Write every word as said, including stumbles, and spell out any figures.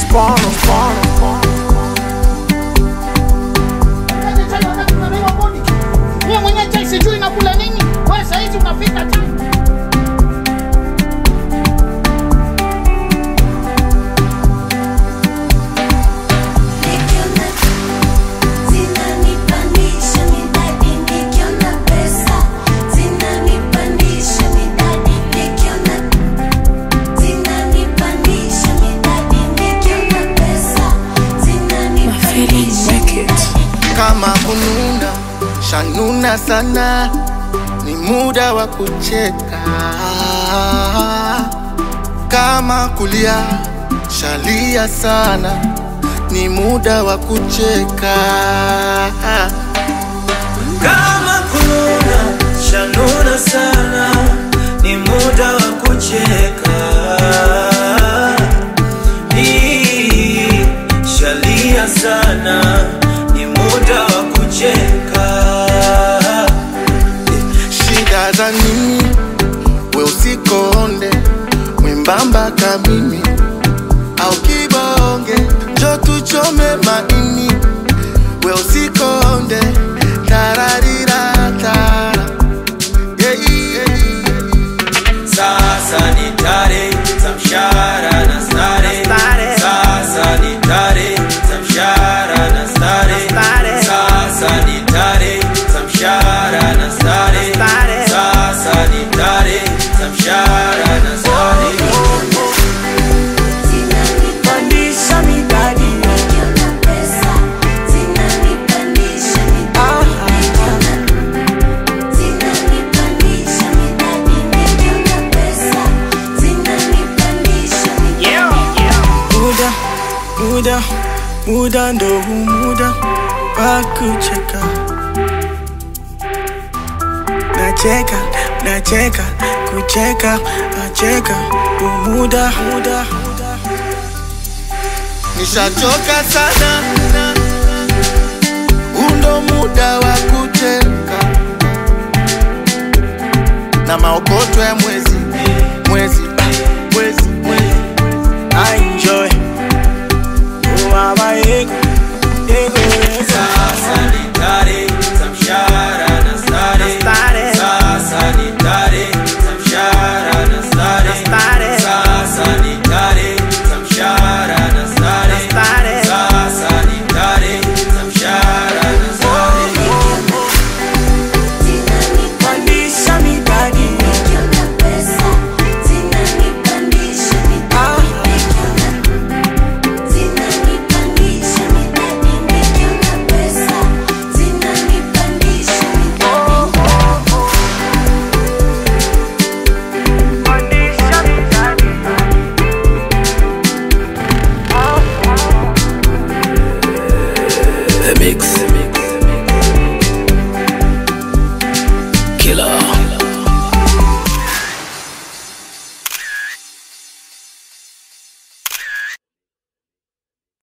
mkono mkono. Wewe mwenye chai sijui nakula nini? Wewe sasa hivi unapika chai. Kama kununa, shanuna sana, ni muda wa kucheka. Kama kulia, shalia sana, ni muda wa kucheka. Kama kununa, shanuna sana, ni muda wa kucheka. Ni shalia sana, ni muda wa kucheka. Shida za nini? We usikonde, mwembamba kamimi au kibonge, jo tuchome maini. We usikonde, tararirata. Yeah, yeah. Sasa ni tare, za mshahara na stare. Sasa ni tare, za mshahara na stare. Sasa ni tare, za mshahara na stare. Sasa ni tare, za mshahara na stare. Pandisha midadi, nikiona pesa zinanipandisha midadi, zinanipandisha midadi, nikiona pesa zinanipandisha midadi. Muda, muda, muda ndo huu muda wa kucheka. Nacheka, nacheka, kucheka, nacheka, huu muda, muda. Nishachoka sana, undo muda wa kucheka. Na maokoto ya mwezi, mwezi, mwezi, mwezi. I enjoy, oh mama ego, ego, ego. Sasa ni tare, za mshahara na stare. Sasa ni tare, za mshahara na stare. Sasa ni tare, za mshahara na stare. Sasa ni tare, za mshahara na stare. Zinanipandisha midadi, nikiona pesa zinanipandisha midadi, zinanipandisha midadi, nikiona pesa zinanipandisha midadi. The Mix Killer.